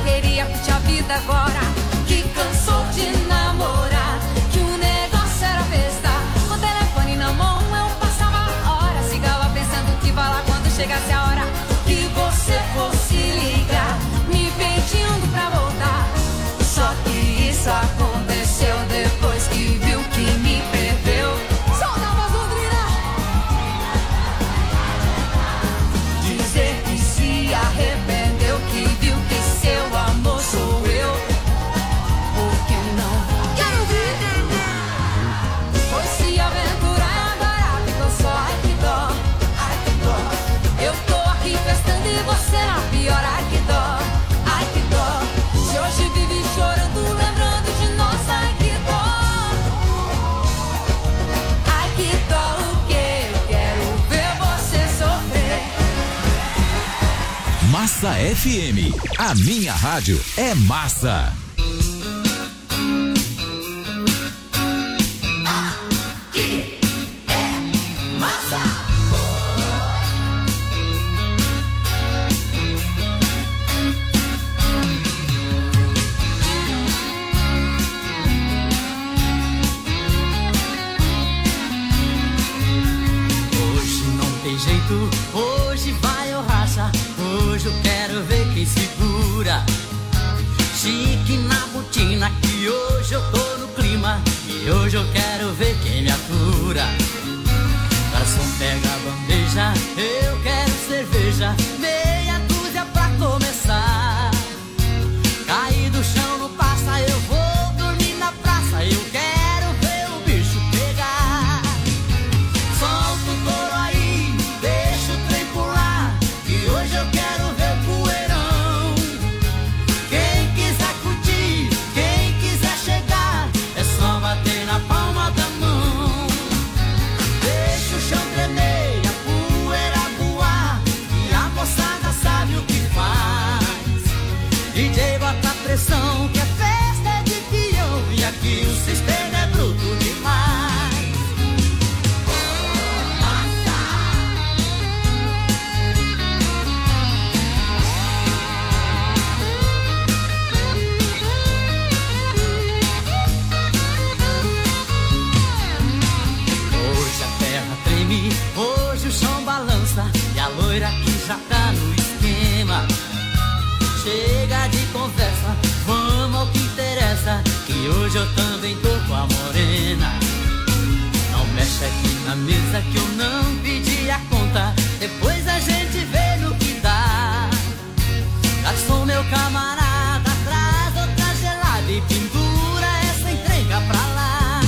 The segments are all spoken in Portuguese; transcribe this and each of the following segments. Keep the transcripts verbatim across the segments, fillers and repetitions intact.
queria curtir a vida agora, que cansou de namorar, que o negócio era festa. Com o telefone na mão eu passava horas, ficava pensando que vai lá quando chegasse a hora que você fosse ligar, me pedindo pra voltar. Só que isso aconteceu depois que viu que me perdeu. Solta a voz, Londrina! Dizer que se arrependeu, que viu que seu amor sou eu. Por que não? Quero ver! Foi se aventurar agora, ficou só. Ai que dó, ai que dó. Eu tô aqui festando e você na pior. Ai que dó, ai que dó. Se hoje vive chorando, lembrando de nós. Ai que dó, ai que dó o que? Eu quero ver você sofrer. Massa F M, a minha rádio é massa. Aqui é massa. Hoje não tem jeito, hoje vai ou racha. Hoje eu quero ver quem segura. Chique na botina, que hoje eu tô no clima. E hoje eu quero ver quem me atura. Garçom, pega a bandeja, eu quero cerveja. Meia dúzia pra começar. Cair do chão não passa, eu vou dormir na praça. Eu quero ver o bicho pegar. Solta o touro aí, deixa o trem pular, que hoje eu quero ver o poeirão. Quem quiser curtir, quem quiser chegar, é só bater na palma da mão. Deixa o chão tremer, a poeira voar, e a moçada sabe o que faz. D J bota pressão, que a festa é de peão, e aqui o sistema é bruto demais. Hoje a terra treme, hoje o chão balança, e a loira que já tá no esquema. Chega de conversa, vamos ao que interessa, que hoje eu também tô com a morena. Não mexe aqui na mesa que eu não pedi a conta, depois a gente vê no que dá. Garçom, meu camarada, traz outra gelada e pendura essa entrega pra lá.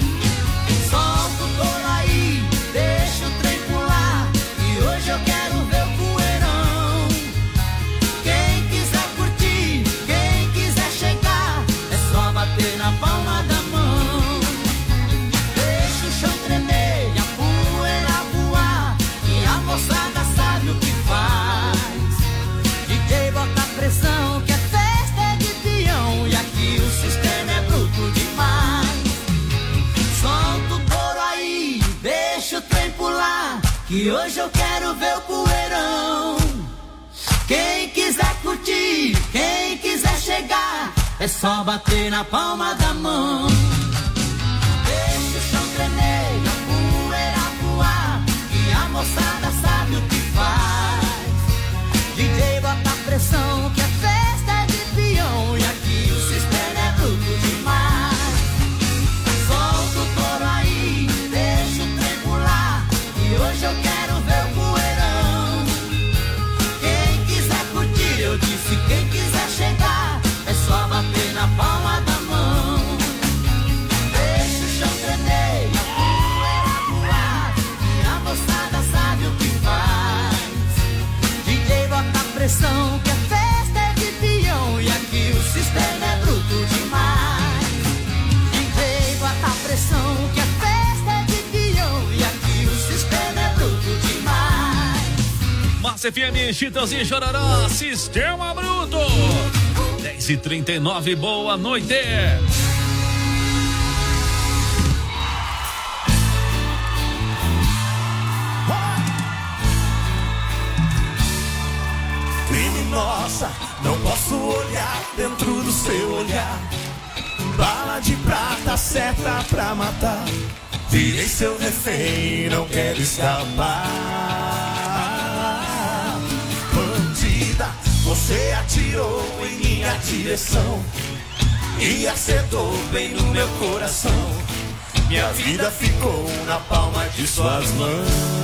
Solta o touro aí, deixa o trem pular, e hoje eu quero ver o poeirão. Quem quiser curtir, quem quiser chegar, é só bater na palma da mão. Deixa o chão tremer e a poeira voar, e a moçada sabe o que faz. D J bota pressão, que a festa é de peão, e aqui o sistema é bruto demais. Solta o touro aí, deixa o trem pular, que hoje eu quero ver o poeirão. Quem quiser curtir, quem quiser chegar, é só bater na palma da mão. Deixa o chão tremer, a poeira voar, e a moçada sabe o que faz. D J bota pressão, que a festa é de peão, e aqui o sistema é bruto demais. Solta o touro aí, deixa o trem pular, e hoje eu quero ver o poeirão. Quem quiser curtir, eu disse, quem quiser chegar, é só bater na palma da mão. Deixa o chão tremer, a poeira voar, e a moçada sabe o que faz. D J bota pressão, que a festa é de peão, e aqui o sistema é bruto demais. D J bota pressão, que a festa é de peão, e aqui o sistema é bruto demais. Massa F M, Chitãozinho e Chororó, Sistema Bruto. dez e trinta e nove, boa noite. Criminosa, não posso olhar olhar. Bala de prata, seta pra matar. Virei seu refém, não quero escapar. Bandida, você atirou em minha direção e acertou bem no meu coração. Minha vida ficou na palma de suas mãos.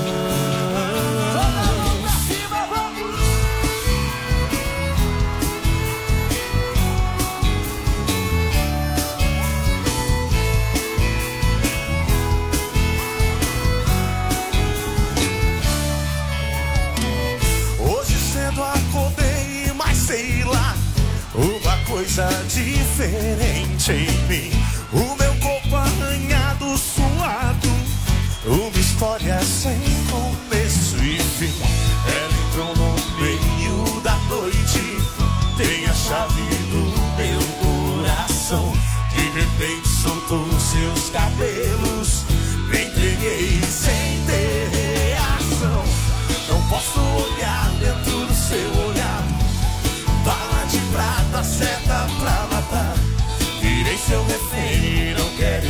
Acordei, mas sei lá, uma coisa diferente em mim. O meu corpo arranhado, suado, uma história sem começo e fim. Ela entrou no meio da noite, tem a chave do meu coração. De repente soltou seus cabelos, me entreguei sem ter reação. Não posso olhar dentro do seu olhar. Bala de prata, seta pra matar. Virei seu refém e não quero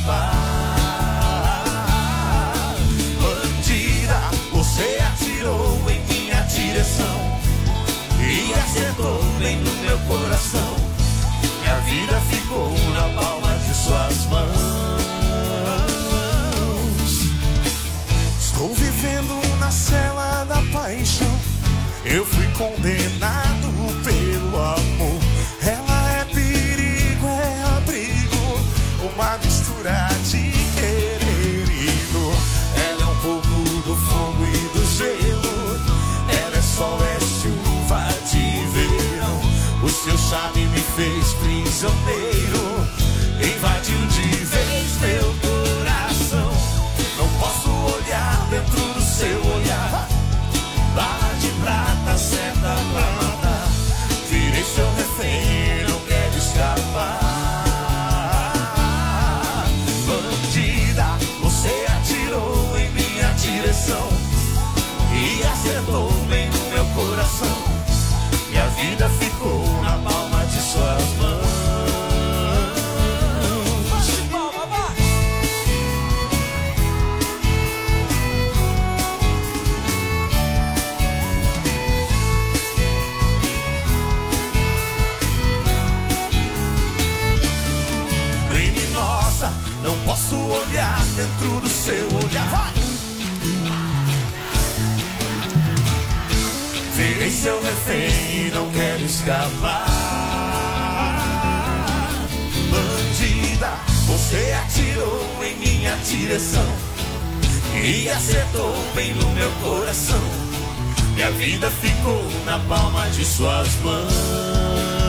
escapar. Bandida, você atirou em minha direção e acertou bem no meu coração. Minha vida ficou na palma de suas mãos. Estou vivendo na cela da paixão. Eu fui condenado pelo amor. Ela é perigo, é abrigo, uma mistura de querer e dor. Ela é um pouco do fogo e do gelo. Ela é sol, é chuva de verão. O seu charme me fez prisioneiro, invadiu de vez meu coração. Não posso olhar dentro do seu olhar. Bala de prata, seta pra matar. Virei seu refém, não quero escapar. Bandida, você atirou em minha direção e acertou bem no meu coração. Minha vida ficou na palma de suas mãos. Não posso olhar dentro do seu olhar. Vai! Virei seu refém e não quero escapar. Bandida, você atirou em minha direção e acertou bem no meu coração. Minha vida ficou na palma de suas mãos.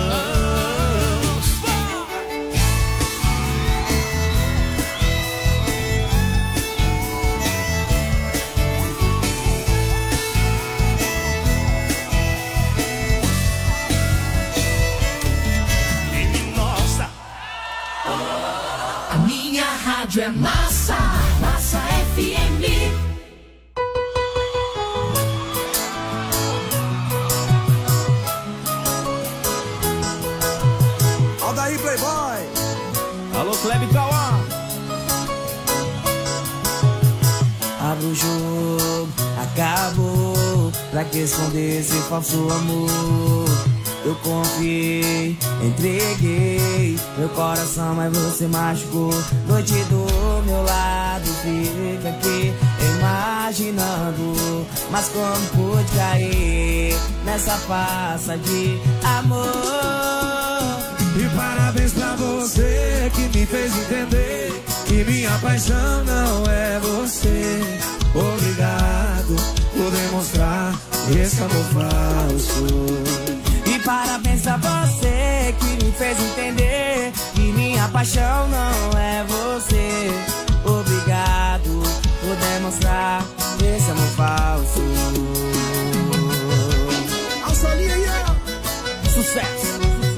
Rádio é massa, Massa F M. Olha aí, Playboy. Alô, Kleb Cauã. Abre o jogo, acabou. Pra que esconder esse falso amor? Eu confiei, entreguei meu coração, mas você machucou. Noite do meu lado, fica aqui imaginando. Mas como pude cair nessa farsa de amor? E parabéns pra você que me fez entender que minha paixão não é você. Obrigado por demonstrar esse amor falso. E parabéns a você que me fez entender que minha paixão não é você. Obrigado por demonstrar esse amor falso. Alçalinha aí, ó. Sucesso.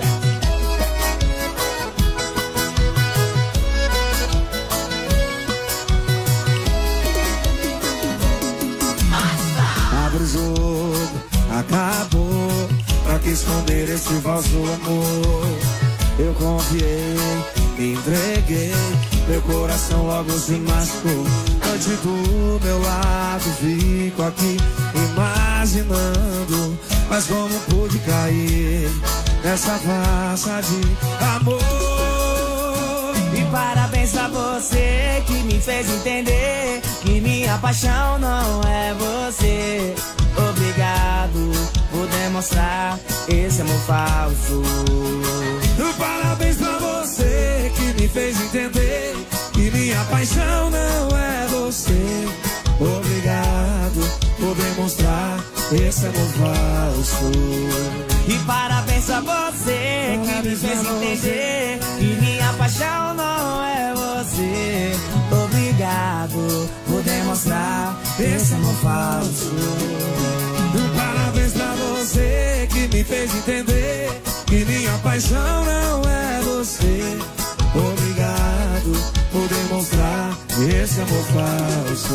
Abre o jogo, acabou. Pra que esconder esse falso amor? eu confiei, me entreguei, meu coração logo se machucou. Noite do meu lado, fico aqui imaginando, mas como pude cair nessa farsa de amor. E parabéns pra você que me fez entender que minha paixão não é você. Obrigado por demonstrar esse amor falso. Parabéns pra você que me fez entender que minha paixão não é você. Obrigado por demonstrar esse amor falso. E parabéns pra você que me fez entender que minha paixão não é você. Obrigado por demonstrar esse amor falso. Parabéns pra você que me fez entender que minha paixão não é você. Obrigado por demonstrar esse amor falso.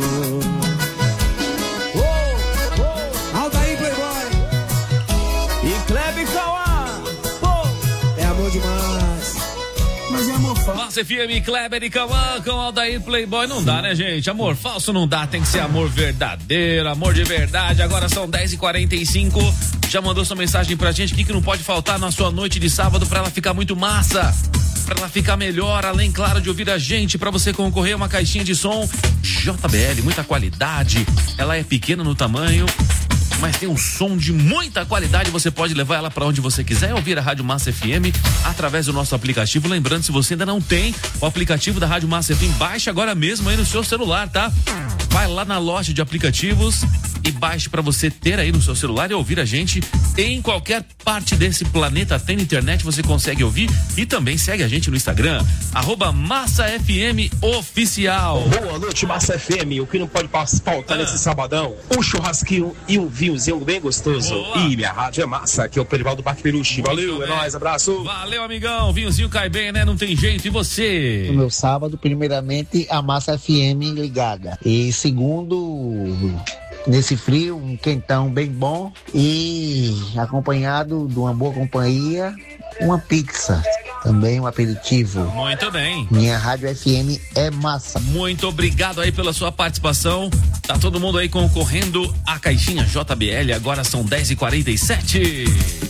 Oh, oh. Aldair Playboy e Kleber Cauã. Oh, é amor demais, mas é amor falso. Massa F M, Kleber e Cauã com Aldair Playboy. Não dá, né, gente? Amor falso não dá, tem que ser amor verdadeiro, amor de verdade. Agora são dez e quarenta e cinco. Já mandou sua mensagem pra gente? O que, que não pode faltar na sua noite de sábado pra ela ficar muito massa? Pra ela ficar melhor, além, claro, de ouvir a gente, pra você concorrer a uma caixinha de som J B L, muita qualidade. Ela é pequena no tamanho, mas tem um som de muita qualidade. Você pode levar ela para onde você quiser, ouvir a Rádio Massa F M através do nosso aplicativo. Lembrando, se você ainda não tem o aplicativo da Rádio Massa F M, baixe agora mesmo aí no seu celular, tá? Vai lá na loja de aplicativos e baixe para você ter aí no seu celular e ouvir a gente em qualquer parte desse planeta. Tem na internet, você consegue ouvir. E também segue a gente no Instagram, arroba Massa F M Oficial. Boa noite, Massa F M. O que não pode faltar ah. nesse sabadão? Um churrasquinho e um vinhozinho bem gostoso. Boa. E minha rádio é massa, aqui é o Perival do Parque Peruche. Valeu, é nóis, abraço. Valeu, amigão. Vinhozinho cai bem, né? Não tem jeito. E você? No meu sábado, primeiramente, a Massa F M ligada. E segundo, nesse frio, um quentão bem bom e acompanhado de uma boa companhia, uma pizza, também um aperitivo. Muito bem. Minha rádio F M é massa. Muito obrigado aí pela sua participação. Tá todo mundo aí concorrendo à caixinha J B L. Agora são dez e quarenta e sete.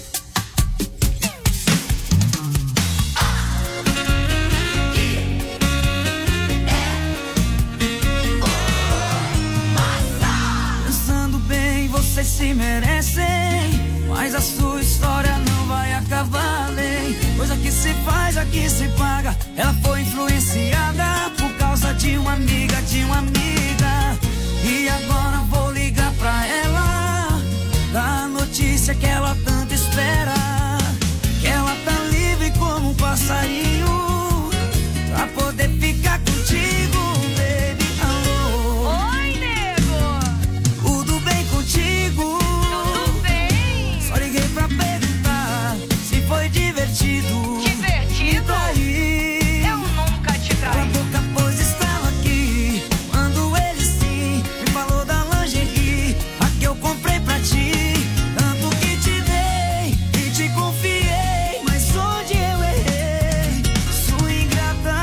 Se merecem, mas a sua história não vai acabar bem. Coisa que se faz, aqui se paga. Ela foi influenciada por causa de uma amiga, de uma amiga. E agora vou ligar pra ela, dar a notícia que ela tanto espera. Que ela tá livre como um passarinho, pra poder ficar contigo, baby. Alô. Oi, nego. Tudo bem contigo? Tudo bem. Só liguei pra perguntar se foi divertido. Divertido? Me traí. Eu nunca te Cala a traí. boca, pois estava aqui quando ele sim me falou da lingerie, a que eu comprei pra ti. Tanto que te dei e te confiei, mas onde eu errei? Sua ingrata.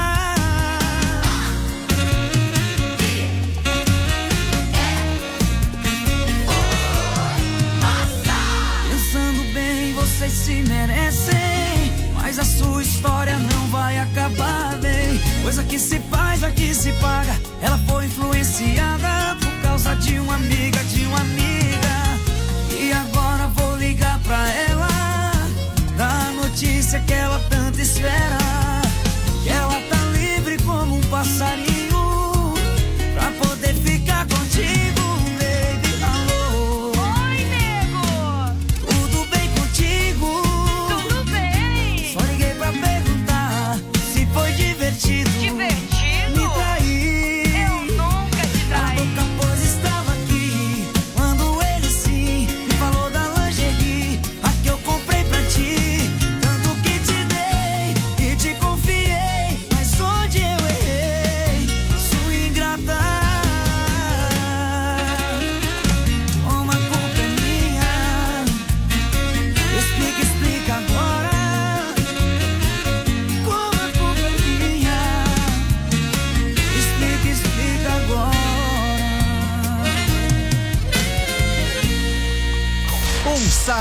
Pensando bem, vocês se merecem, mas a sua história não vai acabar bem. Coisa que se faz, aqui se paga. Ela foi influenciada por causa de uma amiga, de uma amiga. E agora vou ligar pra ela, dar a notícia que ela tanto espera. Que ela tá livre como um passarinho, pra poder ficar contigo, baby. Alô. Oi, nego. Tudo bem contigo? Tudo bem. Só liguei pra perguntar se foi divertido. Divertido? Me traí. Eu nunca te Cala a traí. boca, pois estava aqui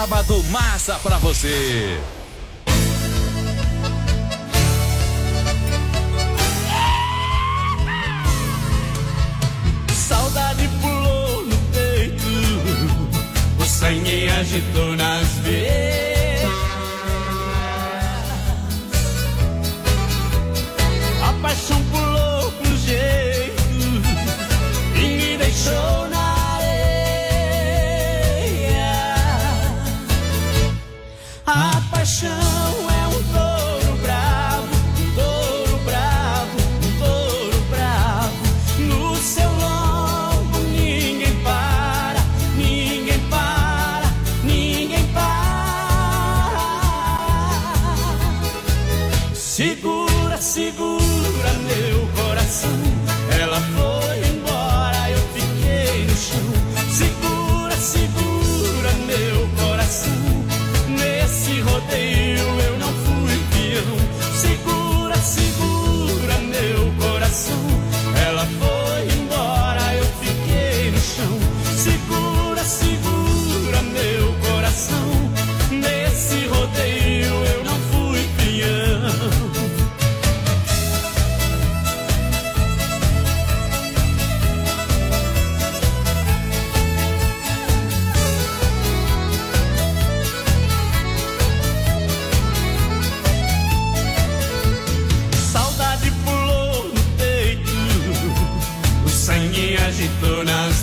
sábado massa pra você. Saudade pulou no peito, o sangue agitou nas veias, a paixão pulou pro jeito e me deixou na areia. A paixão é um touro bravo, um touro bravo, um touro bravo. No seu lombo ninguém para, ninguém para, ninguém para. Segura, segura meu coração, ela foi embora, eu fiquei no chão. Segura, segura meu coração, nesse rodeio eu não fui peão. Segura, segura meu coração, ela foi embora, eu fiquei no chão. Segura, segura meu coração, nesse rodeio eu não fui peão. Saudade pulou no peito, o sangue agitou nas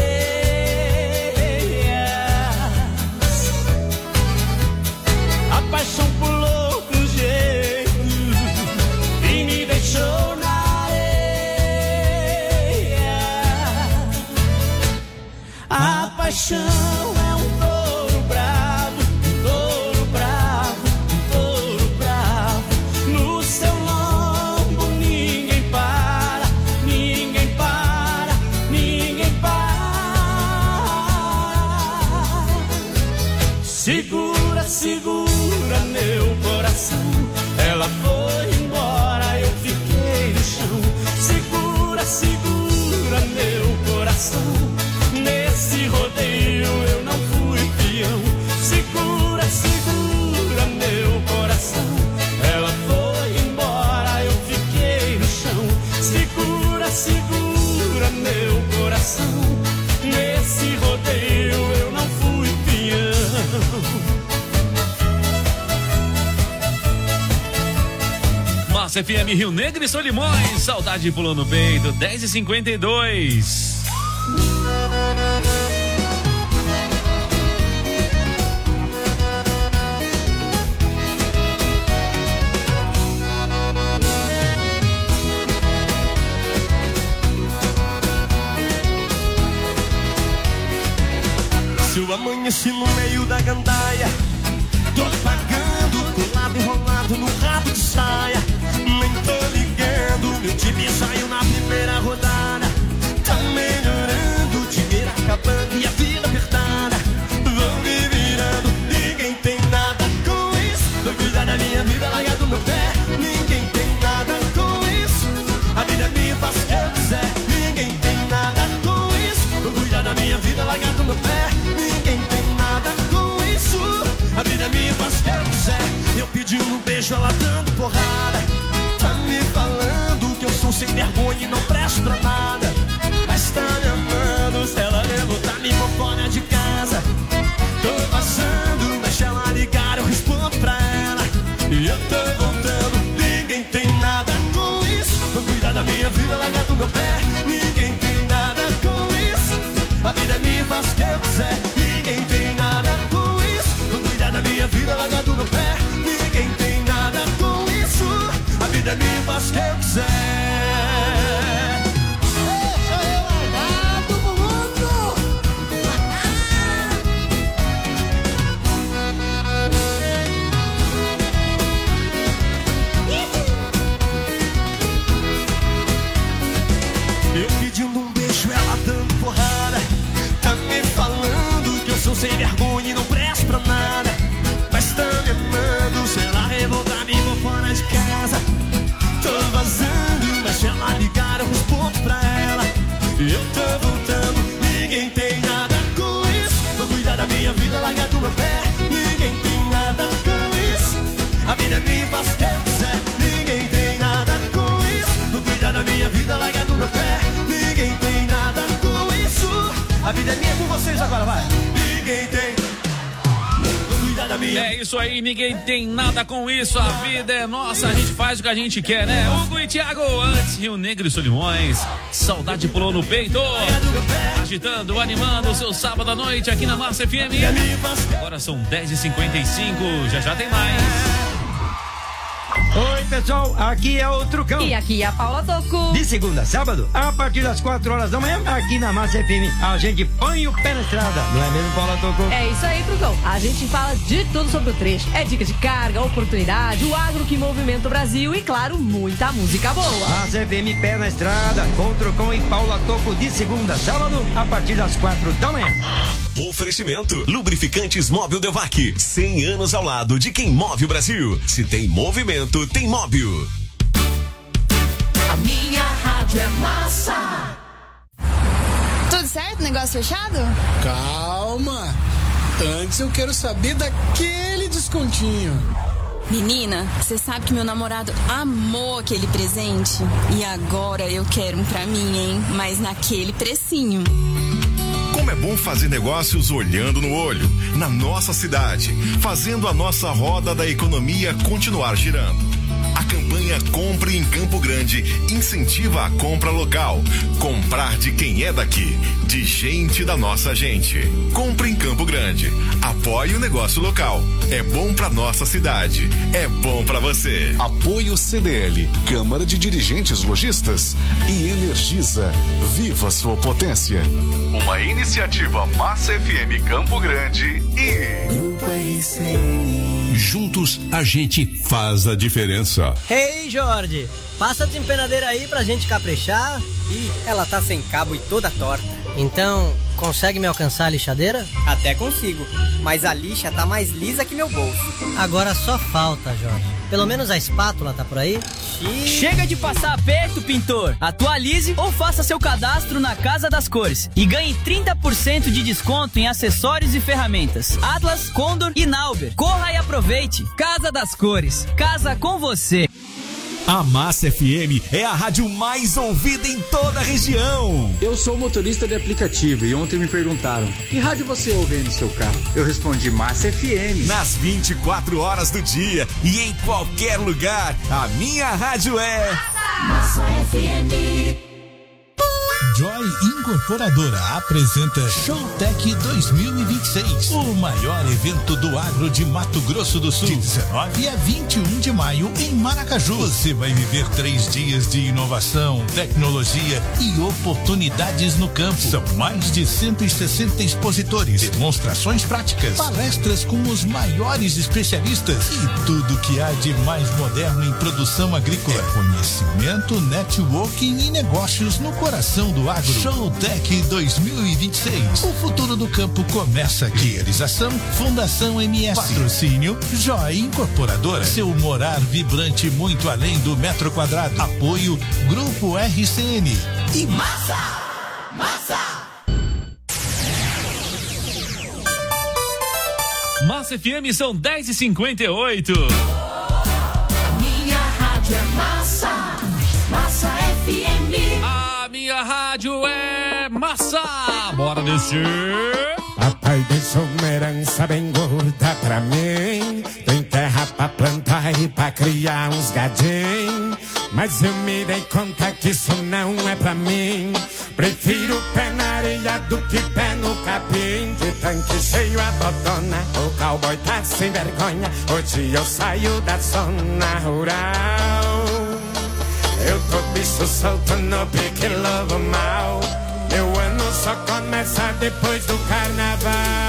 veias, a paixão pulou pro jeito e me deixou na areia. A paixão é um touro bravo, um touro bravo, um touro bravo. No seu lombo ninguém para, ninguém para, ninguém para. Segura, segura meu coração, ela foi embora, eu fiquei no chão. Segura, segura meu coração, nesse rodeio eu não fui peão. Segura, segura meu coração, ela foi embora, eu fiquei no chão. Segura, segura meu coração, nesse rodeio eu não fui peão. Massa F M Rio Negro e Solimões, saudade pulou no peito, dez e cinquenta e dois. Se eu amanheci no meio da gandaia, tô pagando, colado enrolado no rabo de saia. Nem tô ligando, meu time saiu na primeira rodada. Tá melhorando, dinheiro acabando e a vida apertada. Vão me virando, ninguém tem nada com isso. Vou cuidar da minha vida, largar do meu pé. Ninguém tem nada com isso. A vida é minha, faço o que eu quiser. Ninguém tem nada com isso. Vou cuidar da minha vida, largar do meu pé. Ninguém tem nada com isso. A vida é minha, faço o que eu quiser. Eu pedindo um beijo, ela dando porrada. Tá me falando que eu sou sem vergonha e não presto pra nada. Mas tá me amando, se ela levantar me vou fora de casa. Tô passando, deixa ela ligar, eu respondo pra ela. E eu tô voltando, ninguém tem nada com isso. Vou cuidar da minha vida, largar do meu pé. Ninguém tem nada com isso. A vida é minha, faço o que eu quiser. Ninguém tem nada com isso. Vou cuidar da minha vida, largar do meu pé. Ninguém tem nada com isso. A vida é minha, faço o que eu quiser. Deixa eu largar do mundo. A vida é minha, faço o que eu quiser. Ninguém tem nada com isso. Não cuida da minha vida, larga do meu pé. Ninguém tem nada com isso. A vida é minha, com vocês agora, vai. Ninguém tem. É isso aí, ninguém tem nada com isso, a vida é nossa, a gente faz o que a gente quer, né? Hugo e Thiago, antes Rio Negro e Solimões, saudade pulou no peito, agitando, animando o seu sábado à noite aqui na Massa F M. Agora são dez e cinquenta e cinco, já já tem mais. Oi, pessoal, aqui é o Trucão. E aqui é a Paula Toco. De segunda a sábado, a partir das quatro horas da manhã, aqui na Massa F M, a gente põe o pé na estrada. Não é mesmo, Paula Toco? É isso aí, Trucão. A gente fala de tudo sobre o trecho. É dica de carga, oportunidade, o agro que movimenta o Brasil e, claro, muita música boa. Massa F M, pé na estrada, com o Trucão e Paula Toco, de segunda a sábado, a partir das quatro da manhã. Oferecimento: Lubrificantes Móbil Delvac, cem anos ao lado de quem move o Brasil. Se tem movimento, tem móvel. A minha rádio é massa. Tudo certo? Negócio fechado? Calma. Antes eu quero saber daquele descontinho. Menina, você sabe que meu namorado amou aquele presente? E agora eu quero um pra mim, hein? Mas naquele precinho. Como é bom fazer negócios olhando no olho, na nossa cidade, fazendo a nossa roda da economia continuar girando. A campanha Compre em Campo Grande incentiva a compra local. Comprar de quem é daqui, de gente da nossa gente. Compre em Campo Grande. Apoie o negócio local. É bom pra nossa cidade. É bom pra você. Apoio C D L, Câmara de Dirigentes Lojistas e Energisa. Viva sua potência. Uma iniciativa Massa F M Campo Grande e Grupo R C N. Juntos a gente faz a diferença. Ei, Jorge, passa a desempenadeira aí pra gente caprichar. Ih, ela tá sem cabo e toda torta. Então, consegue me alcançar a lixadeira? Até consigo, mas a lixa tá mais lisa que meu bolso. Agora só falta, Jorge. Pelo menos a espátula tá por aí? Xiii. Chega de passar aperto, pintor. Atualize ou faça seu cadastro na Casa das Cores e ganhe trinta por cento de desconto em acessórios e ferramentas. Atlas, Condor e Nauber. Corra e aproveite. Casa das Cores. Casa com você. A Massa F M é a rádio mais ouvida em toda a região. Eu sou motorista de aplicativo e ontem me perguntaram: que rádio você ouve aí no seu carro? Eu respondi: Massa F M. Nas vinte e quatro horas do dia e em qualquer lugar, a minha rádio é Massa F M. Joy Incorporadora apresenta Showtech dois mil e vinte e seis, o maior evento do agro de Mato Grosso do Sul, de dezenove a vinte e um de maio em Maracaju. Você vai viver três dias de inovação, tecnologia e oportunidades no campo. São mais de cento e sessenta expositores, demonstrações práticas, palestras com os maiores especialistas e tudo que há de mais moderno em produção agrícola. É conhecimento, networking e negócios no coração do agro. Showtech dois mil e vinte e seis. O futuro do campo começa aqui. Realização Fundação M S. Patrocínio Joy Incorporadora. Seu morar vibrante muito além do metro quadrado. Apoio Grupo R C N. E massa! Massa! Massa F M, são dez e cinquenta e oito. Minha rádio é massa. Massa F M. A minha rádio é massa. Bora descer. Papai deixou uma herança bem gorda pra mim. Tem terra pra plantar e pra criar uns gadinhos. Mas eu me dei conta que isso não é pra mim. Prefiro pé na areia do que pé no capim. De tanque cheio a botona, o cowboy tá sem vergonha. Hoje eu saio da zona rural. Eu tô bicho solto no pique lobo mal. Meu ano só começa depois do carnaval.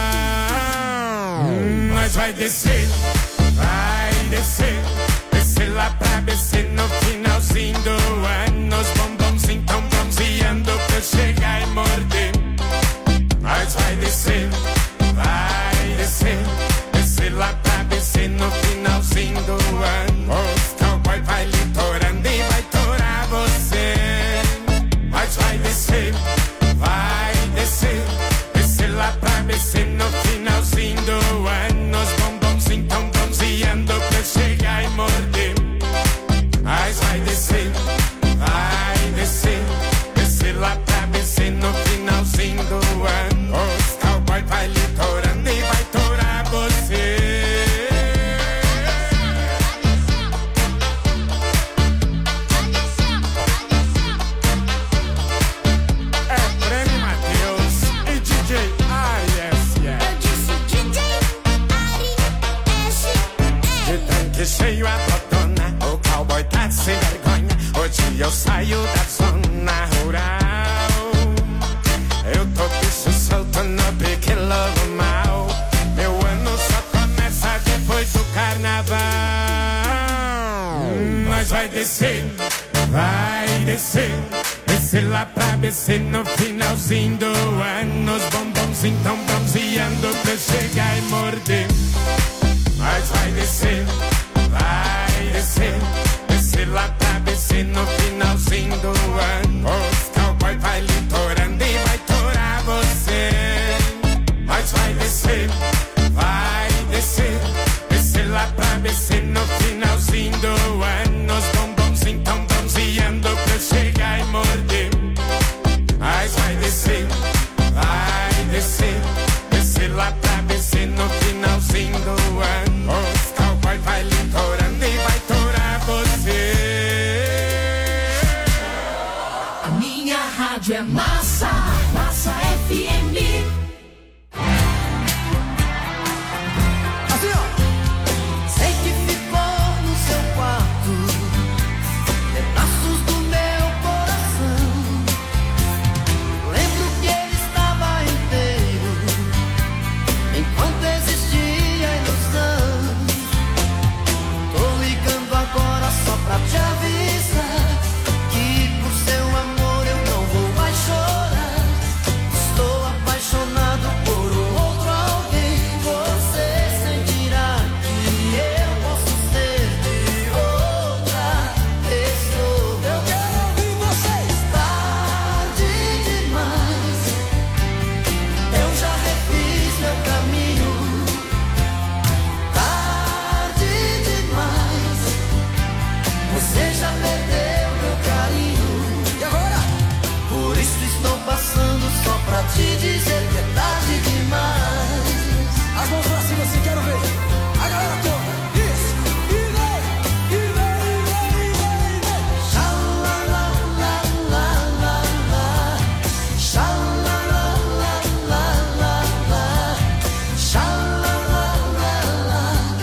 Hum, nós vai descer, vai descer. Descer lá pra descer no finalzinho do ano. Os bombons então bronzeando pra eu chegar e morder. Nós vai descer, vai descer. Descer lá pra descer no finalzinho do ano. Os cowboy vai litorando e vai torar você. Nós vai descer, vai descer. Descer lá pra descer no finalzinho do ano. Os bombons então bronzeando pra eu chegar tanque cheio a botona, o cowboy tá sem vergonha. Hoje eu saio da zona rural. Eu tô bicho solto no pique lobo mal. Meu ano só começa depois do carnaval. Mas vai descer, vai descer. Descer lá pra descer no finalzinho do ano. Os bombons então bronzeando pra chegar e morder. Mas vai descer, vai descer. Descer lá pra descer no finalzinho do ano. Os cowboy vai litorando e vai torar você. Mas vai descer, vai descer. Descer lá pra descer no finalzinho do ano. Os bombons então bronzeando pra chegar e morder. Mas vai descer, vai descer. Descer lá pra descer no finalzinho do ano. Os cowboy vai litorando e vai torar você. A minha rádio é massa, Massa F M. Assim, ó. Sei que ficou no seu quarto pedaços do meu coração. Lembro que ele estava inteiro enquanto existia a ilusão. Tô ligando agora só pra te avisar que por seu amor eu não vou mais chorar. Estou apaixonado por um outro alguém. Você sentirá que eu posso ser de outra pessoa. Eu quero ouvir vocês. Tarde demais, eu já refiz meu caminho. Tarde demais, você já perdeu meu carinho. E agora? Por isso estou passando só pra te dizer que é tarde demais. As mãos pra cima se quero ver. A galera toda. Isso. E vem, e vem, e vem, e vem, e vem. Xalalalala. Xalalalala. Xalalalala.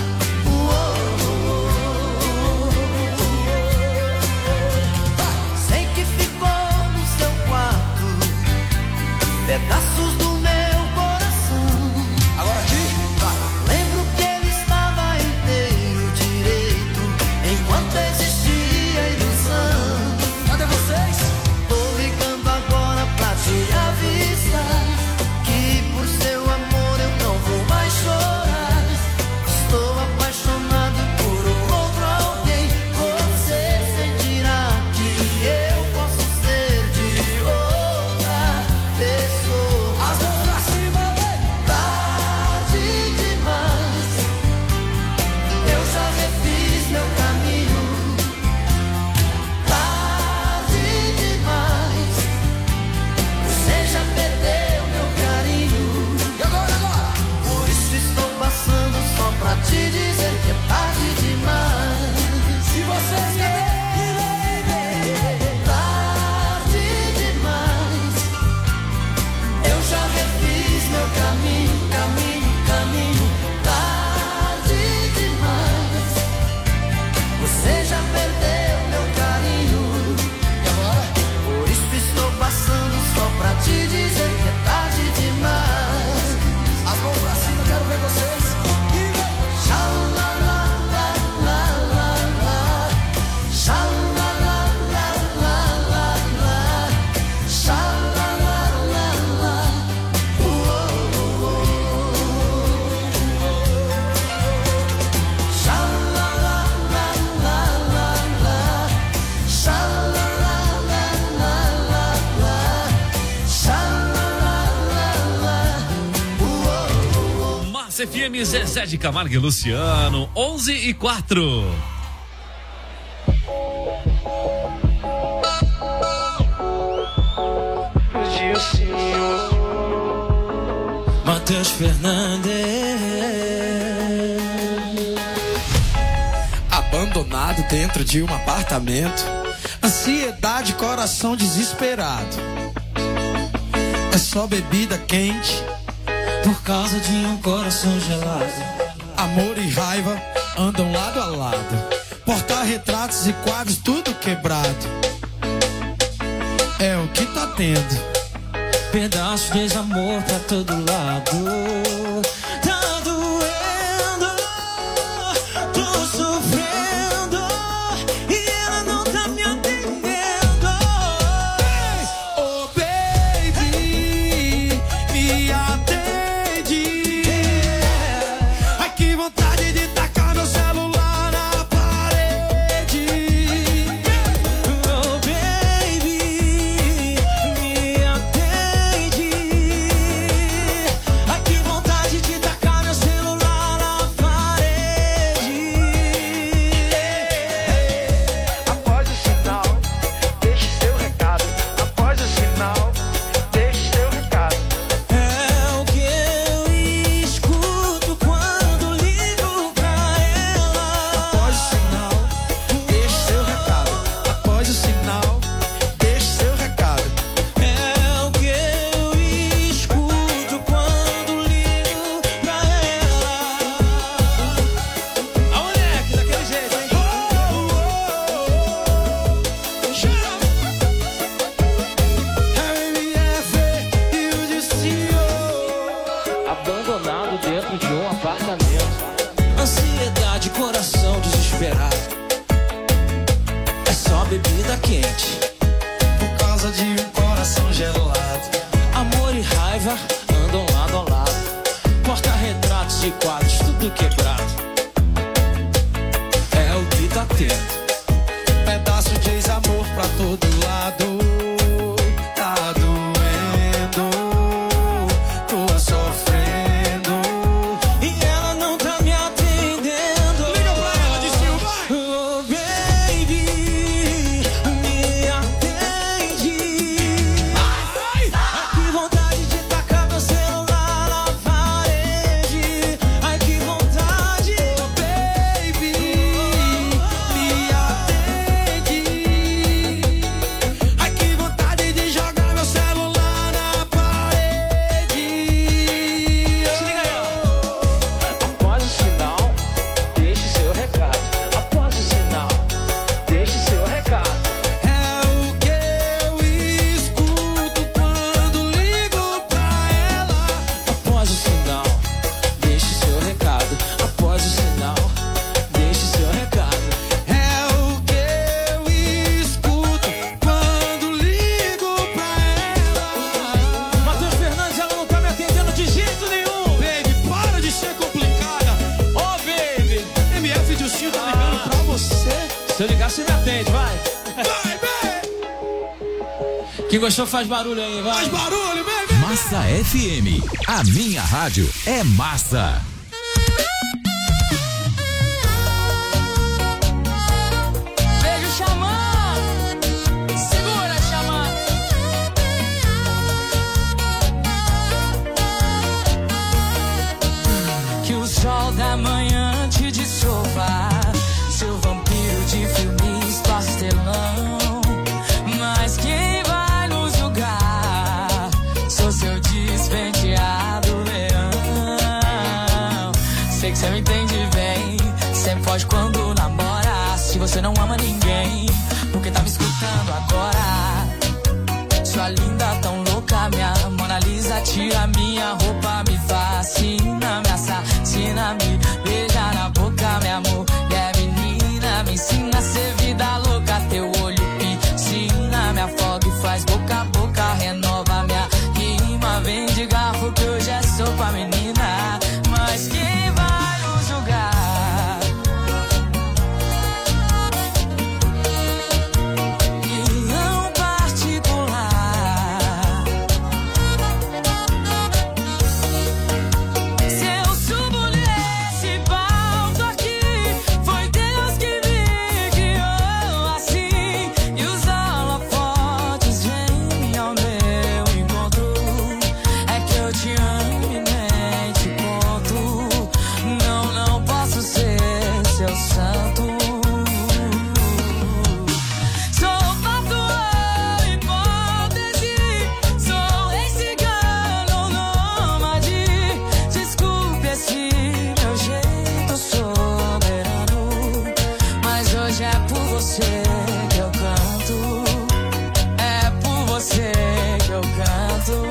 Sei que ficou no seu quarto pedaços do meu coração. Agora aqui, vai. Lembro que ele estava inteiro direito enquanto existia a ilusão. Cadê vocês? Tô ligando agora pra te avisar que por seu amor eu não vou mais chorar. Estou apaixonado por um outro alguém. Você sentirá que eu posso ser de outra pessoa. As mãos pra cima, vem. Tarde demais, eu já refiz meu caminho. Tarde demais, você já perdeu meu carinho. E agora, agora? Por isso estou passando só pra te dizer que é tarde demais. Se você quer tarde demais, eu já refiz meu caminho, caminho, caminho. Tarde demais, você já perdeu meu carinho. E agora? Por isso estou passando só pra te dizer que é tarde demais. As mãos pra cima, quero ver vocês. E vem. Xalalalala. Xalalalala. Xalalalala. Uou, uou, uou. Xalalalala. Xalalalala. Xalalalala. Uou, uou. Massa F M, Zezé de Camargo e Luciano, onze e quatro. Matheus Fernandes. Abandonado dentro de um apartamento. Ansiedade, coração desesperado. É só bebida quente por causa de um coração gelado. Amor e raiva andam lado a lado. Porta-retratos e quadros, tudo quebrado. É o que tá tendo. Pedaços de desamor pra todo lado. Tá doendo, tô sofrendo e ela não tá me atendendo. Oh baby, me atende. Ai que vontade de tacar meu celular na parede. Oh baby, me atende. Ai que vontade de tacar meu celular na parede. Após o sinal, deixe seu recado. Após o sinal, deixe seu recado. É o que eu escuto quando ligo pra ela. Após o sinal, deixe seu recado. Após o sinal, deixe seu recado. É o que eu escuto quando ligo pra ela. A moleque, daquele jeito, hein? M F e o destino. Abandonado dentro de um apartamento. Ansiedade, coração desesperado. É só bebida quente. Por causa de um coração gelado. Amor e raiva andam lado a lado. Porta-retratos e quadros, tudo quebrado. É o que tá tendo. Pedaço de ex-amor pra todo lado. Tá doendo, tô sofrendo E ela não tá me atendendo. Liga pra ela de Silva. Oh baby, me atende. Ai que vontade de tacar meu celular na parede. Ai que vontade. Oh baby, me atende. Ai que vontade de jogar meu celular na parede. Se liga aí, ó. Após o sinal, deixe seu recado. Após o sinal, deixe seu recado. É o que eu escuto quando ligo pra ela. Após o sinal, deixe seu recado. Após o sinal, deixe seu recado. É o que eu escuto quando ligo pra ela. Matheus Fernandes, ela não tá me atendendo de jeito nenhum. Baby, para de ser complicada. Ô, baby. M F de Ostinho tá ligando pra você. Se eu ligar, você me atende, vai. Vai, baby. Quem gostou faz barulho aí, vai. Faz barulho, baby. Massa F M. A minha rádio é massa. Beijo chamando, segura chamando. Que o sol da manhã te desova, seu vampiro de filmes pastelão. Mas quem vai nos julgar? Sou seu despenteado leão. Sei que você me entende bem, sempre foge quando namora. Se você não ama ninguém, por que tá me escutando agora? Sua linda tão louca, minha Mona Lisa, tira minha roupa, me fascina, me assassina, me beija na boca, minha mulher menina, me ensina a ser vida louca, teu olho piscina, me afoga e faz boca a boca, renova minha rima, vem de garfo que hoje é sopa, menina, mas quem vai nos julgar? Se eu subo nesse bar você que eu canto. É por você que eu canto.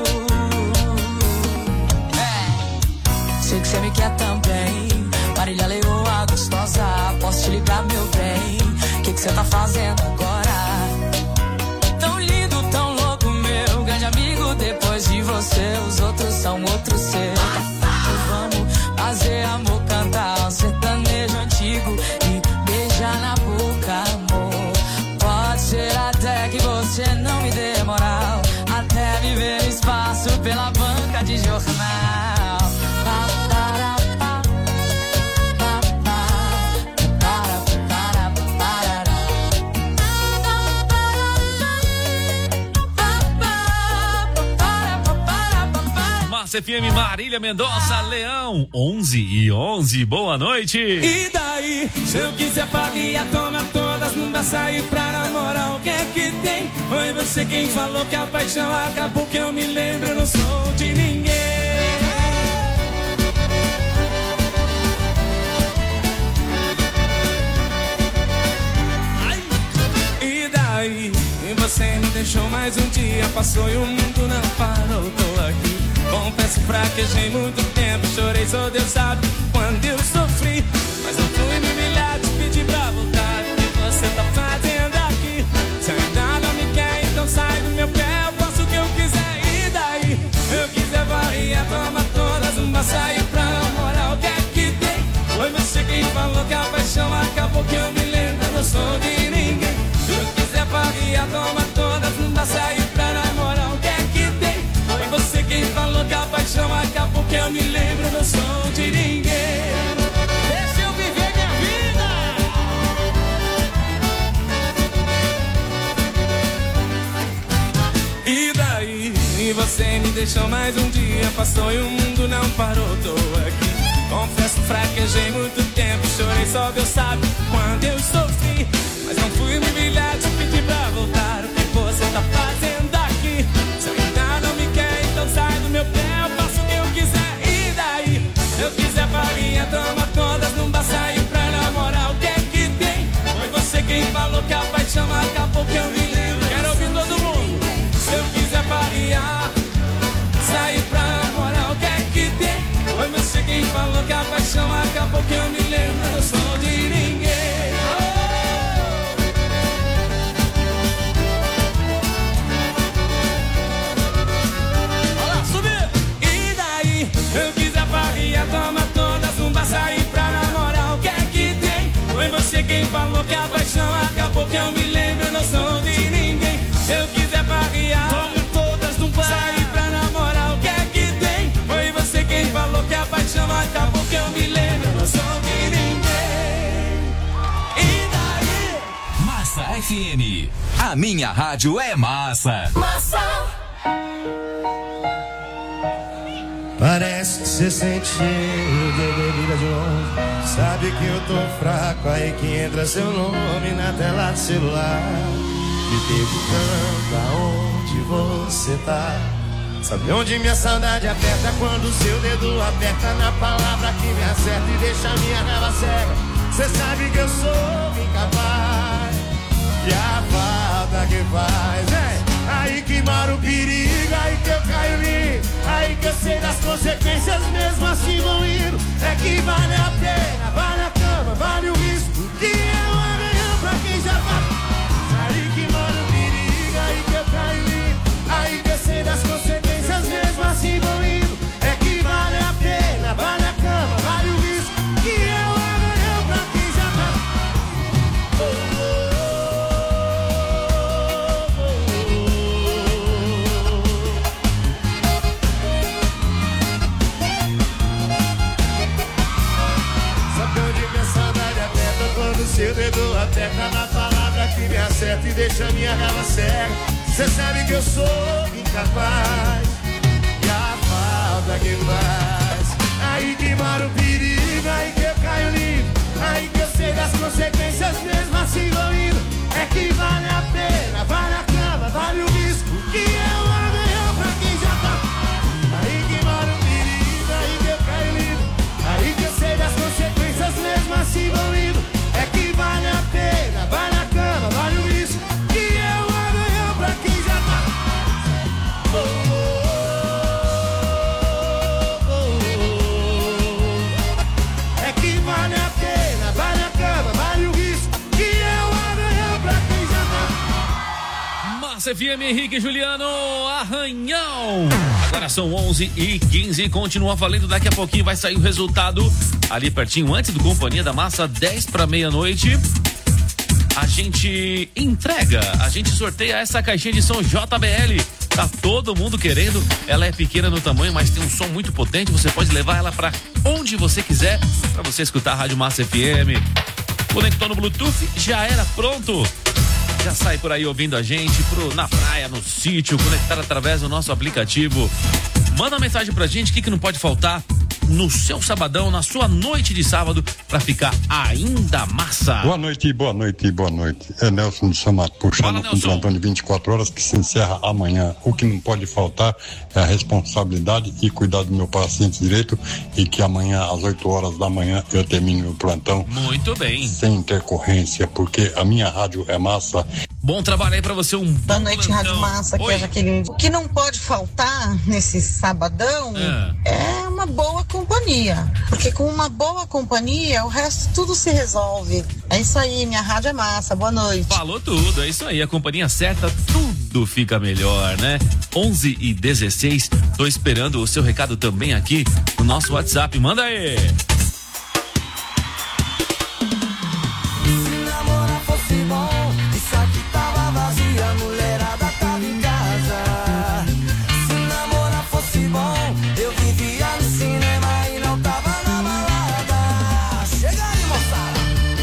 É, sei que você me quer também. Marília Leoa gostosa, posso te ligar, meu bem? O que que você tá fazendo agora? Tão lindo, tão louco, meu grande amigo. Depois de você, os outros são outros seus. Vamos fazer amor, cantar um sertanejo antigo e beijar na boca, amor. Pode ser até que você não me dê moral, até me ver no espaço pela banca de jornal. Pa, para, pa, pa, pa, para, para, para. Massa F M, Marília Mendonça, Leão, onze e onze, boa noite. E daí, se eu quiser faria, toma todas, não dá sair pra namorar, o que é que tem? Foi você quem falou que a paixão acabou, que eu me lembro, eu não sou de ninguém. Ai. E daí, e você me deixou mais um dia, passou e o mundo não parou, tô aqui. Confesso, fraquejei muito tempo, chorei, só Deus sabe quando eu sofri. Mas eu fui me humilhar, te pedi pra voltar. O que você tá fazendo aqui? Se ainda não me quer, então sai do meu pé, eu faço o que eu quiser. E daí? Eu quiser varrer, toma todas, uma sair pra namorar, o que é que tem? Foi você quem falou que a paixão acabou, que eu me lembro, eu não sou de ninguém. Eu quiser varrer, toma todas, uma sair pra namorar, o que é que tem? Foi você quem falou que a paixão acabou, que eu me lembro, não sou de ninguém. Deixa eu viver minha vida. E daí? E você me deixou mais um dia, passou e o mundo não parou, tô aqui. Confesso, fraquejei muito tempo, chorei, só Deus sabe quando eu sofri. Mas não fui me humilhar, te pedi pra voltar, o que você tá fazendo aqui? Se ainda não me quer, então sai do meu pé, eu faço o que eu quiser. E daí? Se eu quiser farinha, toma todas, não dá sair pra namorar, o que é que tem? Foi você quem falou que a paixão acabou, que eu me lembro. Quero ouvir todo mundo. Se eu quiser farinha, sair pra namorar, o que é que tem? Foi você quem falou que a paixão acabou, que eu me lembro, eu sou de ninguém. Eu quiser farria, toma todas, não vai sair pra namorar, o que é que tem? Foi você quem falou que a paixão acabou, que eu me lembro, eu não sou de ninguém. Eu quiser farria, toma todas, não vai sair pra namorar, o que é que tem? Foi você quem falou que a paixão acabou, que eu me lembro, eu não sou de ninguém. E daí? Massa F M, a minha rádio é massa. Massa. Parece que você sente cheiro de bebida de longe. Sabe que eu tô fraco, aí que entra seu nome na tela do celular. Me perguntando aonde você tá. Sabe onde minha saudade aperta? Quando o seu dedo aperta na palavra que me acerta e deixa minha raiva cega. Cê sabe que eu sou incapaz. E a falta que faz, é aí que mora o perigo, aí que eu caio lindo, aí que eu sei das consequências, mesmo assim vão indo. É que vale a pena, vale a cama, vale o risco, que é um amanhã pra quem já tá. Aí que mora o perigo, aí que eu caio lindo, aí que eu sei das consequências, mesmo assim vão indo. É que vale a pena, vale a cama, vale o risco, que é um amanhã pra quem já tá. Oh, oh. Seu dedo aperta na palavra que me acerta e deixa minha raiva cega. Cê sabe que eu sou incapaz. E a falta que faz, aí que mora o perigo, aí que eu caio livre, aí que eu sei das consequências, mesmo assim vou indo. É que vale a pena, vale a cama, vale o risco, que é o amanhã pra quem já tá. Aí que mora o perigo, aí que eu caio livre, aí que eu sei das consequências, mesmo assim vou indo. É que vale a pena, vale a cama. Massa F M, Henrique e Juliano, Arranhão. Agora são onze e quinze, continua valendo, daqui a pouquinho vai sair o resultado ali pertinho, antes do Companhia da Massa, dez para meia-noite. A gente entrega, a gente sorteia essa caixinha de som J B L. Tá todo mundo querendo, ela é pequena no tamanho, mas tem um som muito potente, você pode levar ela pra onde você quiser, pra você escutar a Rádio Massa F M. Conectou no Bluetooth, já era, pronto. Já sai por aí ouvindo a gente, pro, na praia, no sítio, conectar através do nosso aplicativo. Manda uma mensagem pra gente, o que, que não pode faltar no seu sabadão, na sua noite de sábado, pra ficar ainda massa. Boa noite, boa noite, boa noite. É Nelson do Samato, puxando um plantão de vinte e quatro horas que se encerra amanhã. O que não pode faltar é a responsabilidade e cuidar do meu paciente direito, e que amanhã às oito horas da manhã eu termine o plantão. Muito bem. Sem intercorrência, porque a minha rádio é massa. Bom trabalho aí pra você, um Boa noite, plantão. Rádio Massa, que é a Jaqueline. O que não pode faltar nesse sabadão é. é uma boa companhia, porque com uma boa companhia o resto tudo se resolve. É isso aí, minha rádio é massa, boa noite. Falou tudo, é isso aí, a companhia certa, tudo fica melhor, né? onze e dezesseis, tô esperando o seu recado também aqui no nosso WhatsApp, manda aí. Se namorar fosse bom, isso aqui tava vazio, a mulherada tava em casa. Se namorar fosse bom, eu vivia no cinema e não tava na balada. Chega aí, moçada.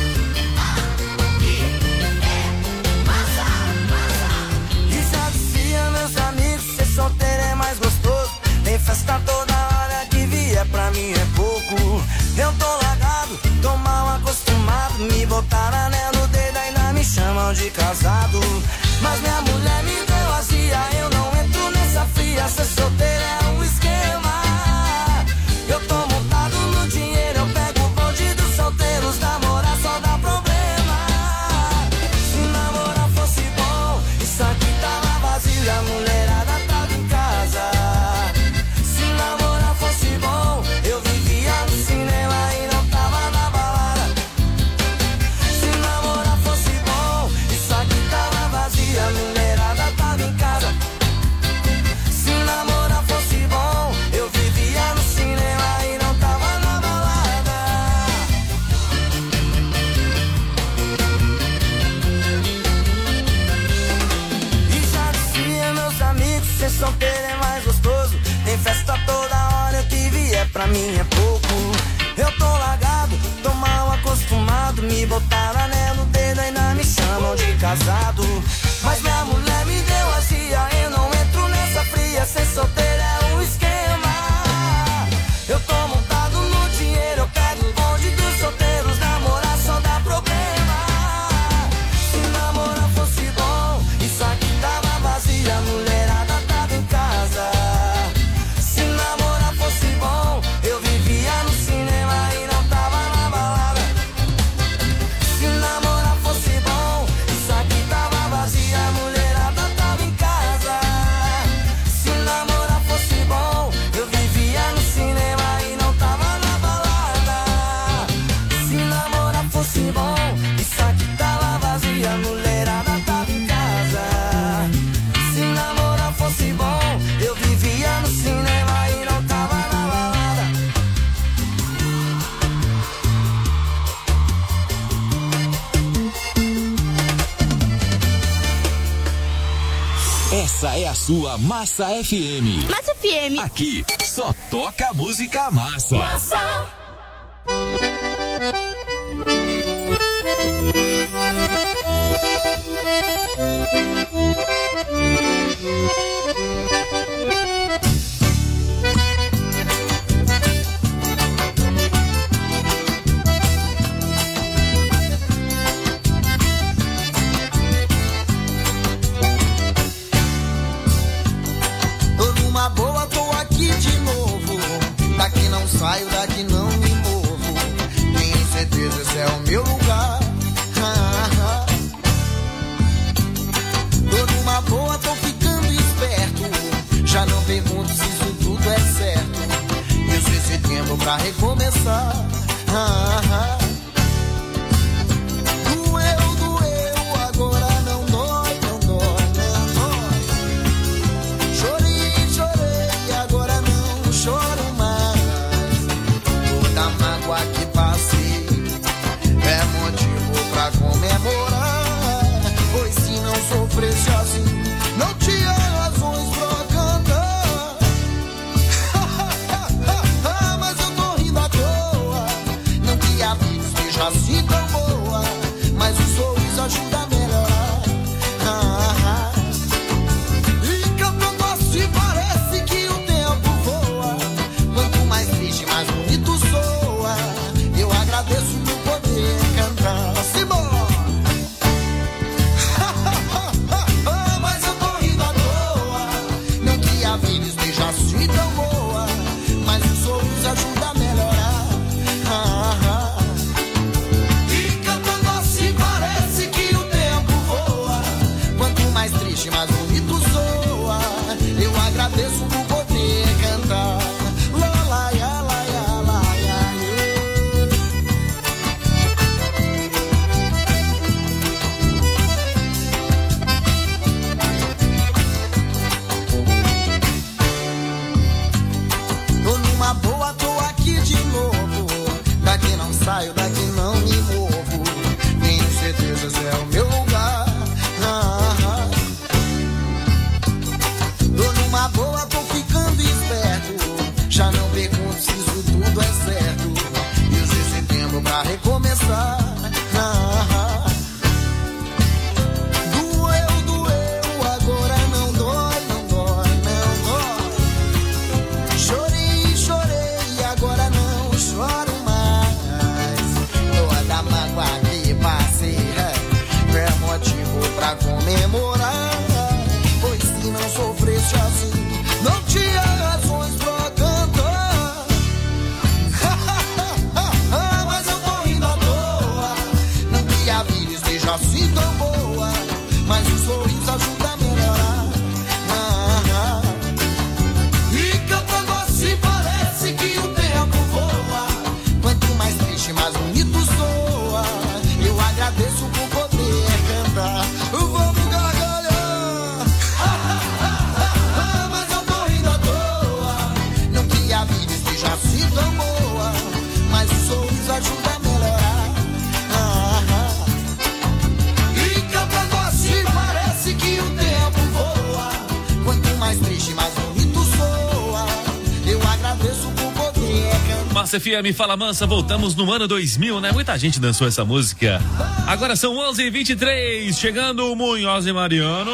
E já dizia meus amigos, ser solteiro é mais gostoso. Tem festa toda hora que vier, pra mim é pouco. Eu tô largado, tô mal acostumado. Me botaram anel no dedo, ainda me chamam de casado. Mas minha mulher me deu azia, eu não entro nessa fria. Ser solteiro é um esquema. Eu tô montado no dinheiro, eu pego o bonde dos solteiros. Namorar só dá problema. Se namorar fosse bom, isso aqui tava vazio e a mulherada tava em casa. Se namorar fosse bom, eu vivia no cinema e não tava na balada. Se namorar fosse bom, isso aqui tava vazio, a mulherada tava em casa. Se namorar fosse bom, eu vivia no cinema e não tava na balada. E já dizia meus amigos, ser solteiro é mais gostoso. Tem festa toda hora, o que vier pra mim é pouco. Eu tô largado, tô mal acostumado. Me botaram anel no dedo, ainda me chamam de casado. Mas minha mulher me deu azia, eu não entro nessa fria. Ser solteiro é um esquema. Eu tô montado no dinheiro, eu pego o bonde dos solteiros. Namorar só dá problema. Se namorar fosse bom, isso aqui tava vazio, a mulherada tava em casa. Se namorar fosse bom, eu vivia no cinema e não tava na balada. Se namorar fosse bom, isso aqui tava vazio, a mulherada tava em casa. Se namorar fosse bom, eu vivia no cinema e não tava na balada. Se namorar fosse bom, isso aqui tava vazio, a mulherada tava em casa. Se namorar fosse bom, eu vivia no cinema e não tava na balada. Essa é a sua Massa F M. Massa F M. Aqui só toca música massa. Massa. Tô numa boa, tô aqui de novo. Daqui não saio, daqui não me comemorar. Pois se não sofresse assim, não tinha razões pra cantar. Mas eu tô rindo à toa. Não que a vida esteja assim tão boa, mas o sorriso ajuda a melhorar. Ah, e cantando assim parece que o tempo voa. Quanto mais triste, mais bonito soa. Eu agradeço por poder cantar. Vamos gargalhar. Mas eu tô rindo à toa. Não que a vida esteja assim tão boa, mas o sorriso ajuda a melhorar. Ah, e cantando assim parece que o tempo voa. Quanto mais triste, mais bonito soa. Eu agradeço por poder cantar. Massa F M, Fala Mansa, voltamos no ano dois mil, né? Muita gente dançou essa música. Agora são onze e vinte e três, chegando o Munhoz e Mariano.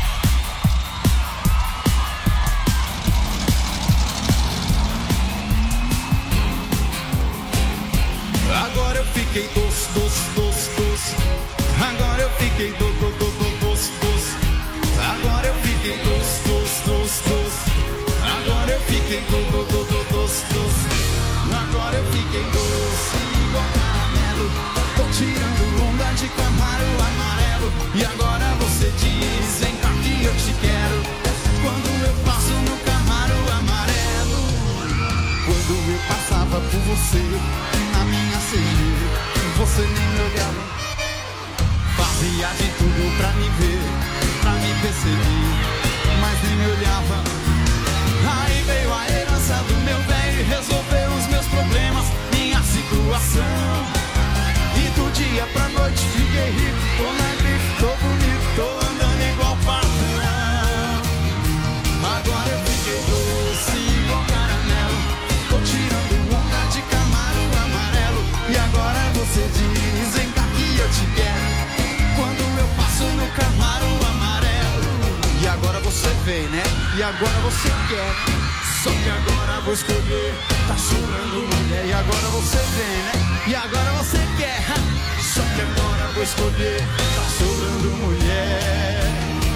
Agora eu fiquei doce, doce, doce, doce. Agora eu fiquei do, do, do, do, doce, doce. Agora eu fiquei doce, doce, doce, doce. Agora eu fiquei do, do, do, do, doce, doce. Agora eu fiquei doce igual caramelo. Tô tirando onda de Camaro amarelo. E agora você diz, vem cá que eu te quero. Quando eu passo no Camaro amarelo. Quando eu passava por você na minha C G, você nem me olhava. Fazia de tudo pra me ver, pra me perceber, mas nem me olhava. Aí veio a herança do meu velho e resolveu os meus problemas, minha situação. E do dia pra noite fiquei rico, tô na grife, tô bonito, tô andando igual patrão. Agora eu fiquei doce igual caramelo. Tô tirando onda de Camaro amarelo. E agora você diz, vem cá que eu te quero. Quando eu passo no Camaro amarelo. E agora você vem, né? E agora você quer. Só que agora vou escolher. Tá sobrando mulher. E agora você vem, né? E agora você quer. Só que agora vou escolher. Tá sobrando mulher.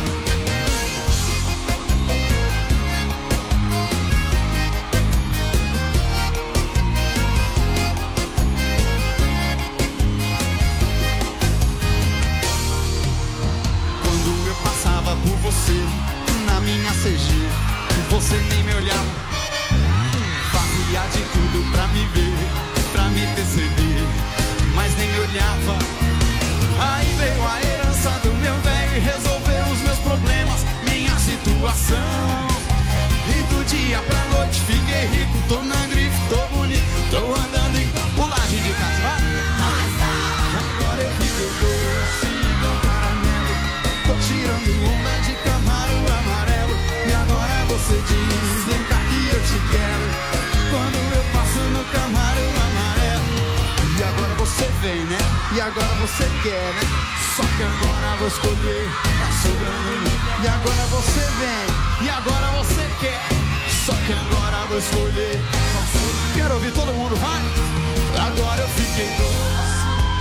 Por você, na minha C G, você nem me olhava. Fazia de tudo pra me ver, pra me perceber, mas nem me olhava. Aí veio a herança do meu velho e resolveu os meus problemas, minha situação. E do dia pra noite fiquei rico, tô na grife, tô bonito, tô andando em pulagem de casa. Agora eu fiquei doce igual caramelo. Tô tirando onda de Camaro amarelo. E agora você diz, vem cá que eu te quero. Quando eu passo no Camaro amarelo. E agora você vem, né? E agora você quer, né? Só que agora vou escolher. Tá sobrando. E agora você vem. E agora você quer. Só que agora vou escolher. Quero ouvir todo mundo, vai. Agora eu fiquei doce.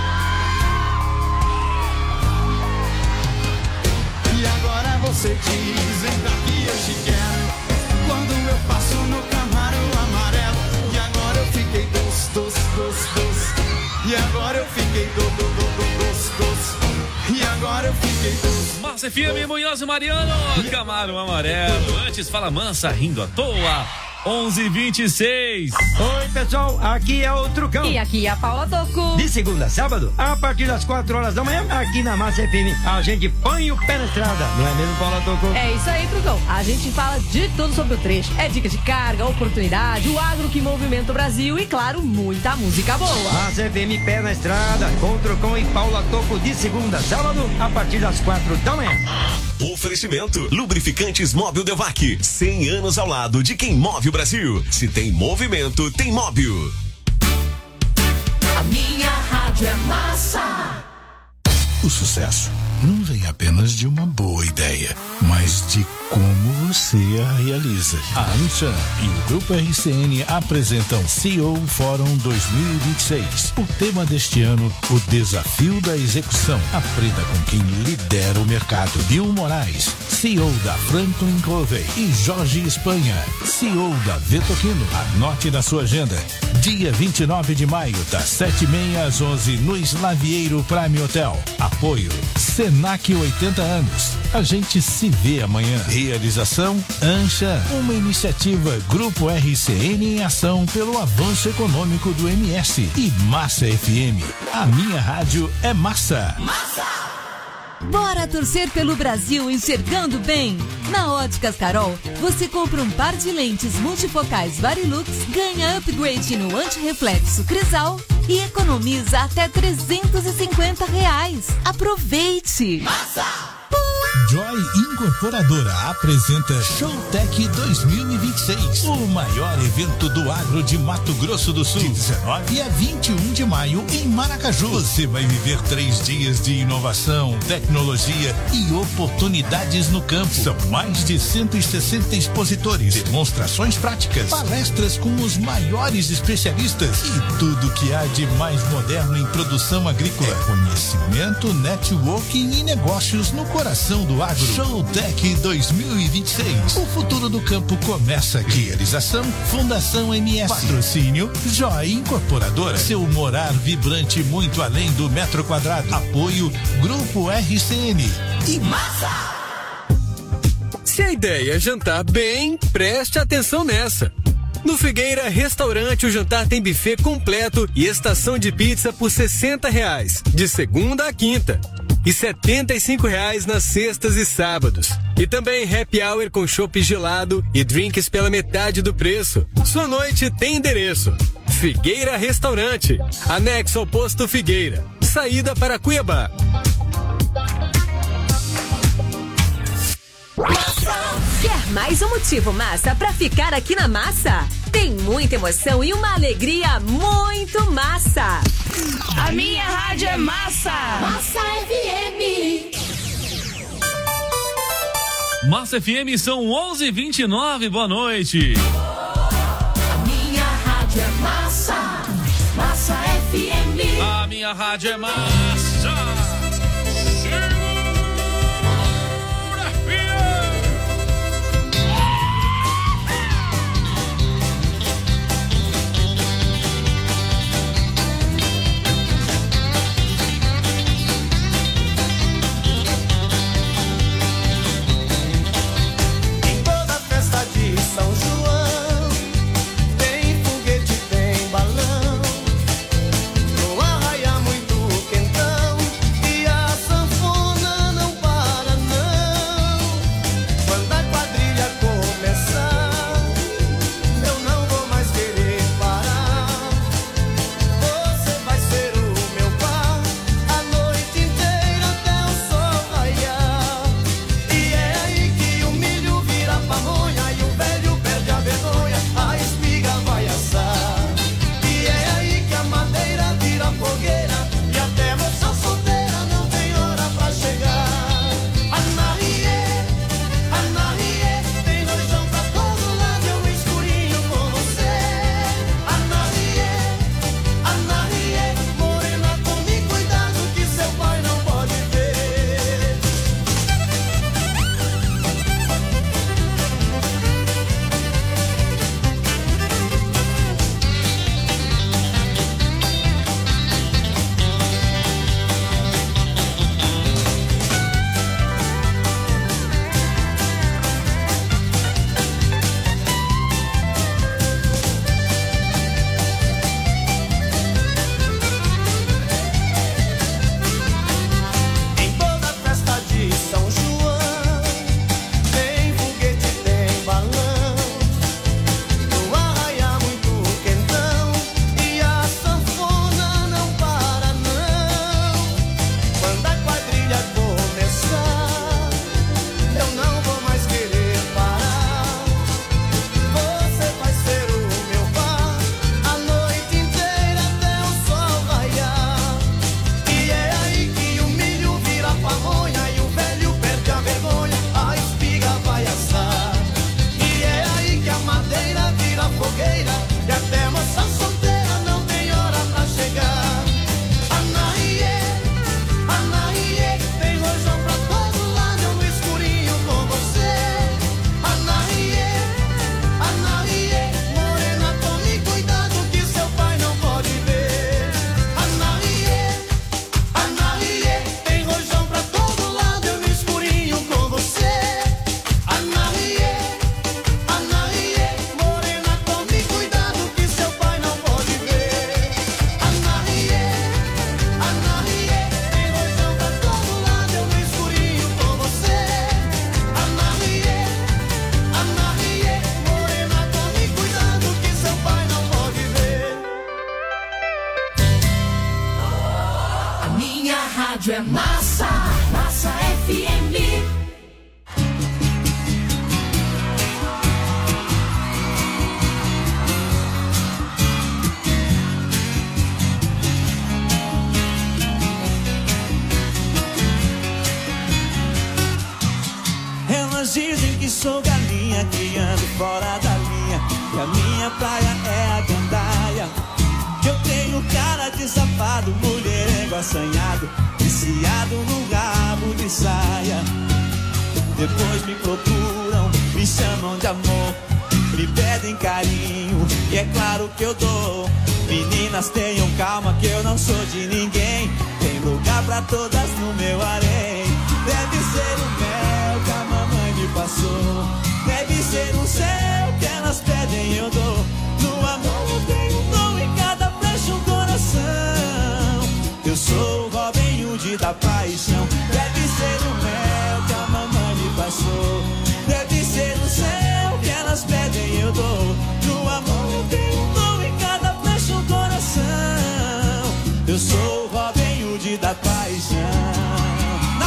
E agora você diz, vem daqui eu te quero. Quando eu passo no Camaro amarelo. E agora eu fiquei doce, doce, doce, doce. E agora eu fiquei do, do, do, do, doce, doce. E agora eu fiquei doce. Massa F M, Munhoz e Mariano, Camaro amarelo. Antes Fala Mansa, rindo à toa. onze e vinte e seis. Oi, pessoal, aqui é o Trucão. E aqui é a Paula Toco. De segunda a sábado, a partir das quatro horas da manhã, aqui na Massa F M, a gente põe o pé na estrada. Não é mesmo, Paula Toco? É isso aí, Trucão. A gente fala de tudo sobre o trecho. É dicas de carga, oportunidade, o agro que movimenta o Brasil e, claro, muita música boa. Massa F M, pé na estrada, com Trucão e Paula Toco, de segunda a sábado, a partir das quatro da manhã. Oferecimento: Lubrificantes Móbil Devac. cem anos ao lado de quem move o Brasil. Se tem movimento, tem Móbil. A minha rádio é massa. O sucesso não vem apenas de uma boa ideia, mas de como você a realiza. A Anshan e o Grupo R C N apresentam C E O Fórum dois mil e vinte e seis. O tema deste ano, o desafio da execução. Aprenda com quem lidera o mercado. Bill Moraes, C E O da Franklin Covey, e Jorge Espanha, C E O da Vetoquino. Anote na sua agenda. Dia vinte e nove de maio, das sete e meia às onze, no Slavieiro Prime Hotel. Apoio Senac oitenta anos. A gente se vê amanhã. Realização Anshan, uma iniciativa Grupo R C N em ação pelo avanço econômico do M S. E Massa F M. A minha rádio é massa. Massa! Bora torcer pelo Brasil enxergando bem? Na Óticas Carol, você compra um par de lentes multifocais Varilux, ganha upgrade no antirreflexo Crisal e economiza até trezentos e cinquenta reais. Aproveite! Massa! Joy Incorporadora apresenta Showtech dois mil e vinte e seis, o maior evento do agro de Mato Grosso do Sul, de dezenove a vinte e um de maio em Maracaju. Você vai viver três dias de inovação, tecnologia e oportunidades no campo. São mais de cento e sessenta expositores, demonstrações práticas, palestras com os maiores especialistas e tudo que há de mais moderno em produção agrícola. É conhecimento, networking e negócios no coração do agro. Showtech dois mil e vinte e seis. O futuro do campo começa aqui. Realização Fundação M S. Patrocínio Joy Incorporadora. Seu morar vibrante muito além do metro quadrado. Apoio Grupo R C N. E massa! Se a ideia é jantar bem, preste atenção nessa. No Figueira Restaurante, o jantar tem buffet completo e estação de pizza por sessenta reais, de segunda a quinta. E setenta e cinco reais nas sextas e sábados. E também happy hour com chopp gelado e drinks pela metade do preço. Sua noite tem endereço. Figueira Restaurante, anexo ao posto Figueira. Saída para Cuiabá. Quer mais um motivo massa pra ficar aqui na Massa? Tem muita emoção e uma alegria muito massa. A minha rádio é massa. Massa F M. Massa F M, são onze e vinte e nove, boa noite. A minha rádio é massa. Massa F M. A minha rádio é massa. São João, tem foguete, tem balão, no arraia muito quentão. Nossa, nossa F M. Elas dizem que sou galinha, que ando fora da linha, que a minha praia é a gandaia, que eu tenho cara de safado, mulherengo assanhado, viciado no rabo de saia. Depois me procuram, me chamam de amor, me pedem carinho, e é claro que eu dou. Meninas, tenham calma que eu não sou de ninguém, tem lugar pra todas no meu harém. Deve ser o mel que a mamãe me passou, deve ser um céu que elas pedem eu dou. No amor eu tenho um dom, em cada flecha um coração. Eu sou o Robin Hood da paixão, deve ser o mel que a mamãe me passou,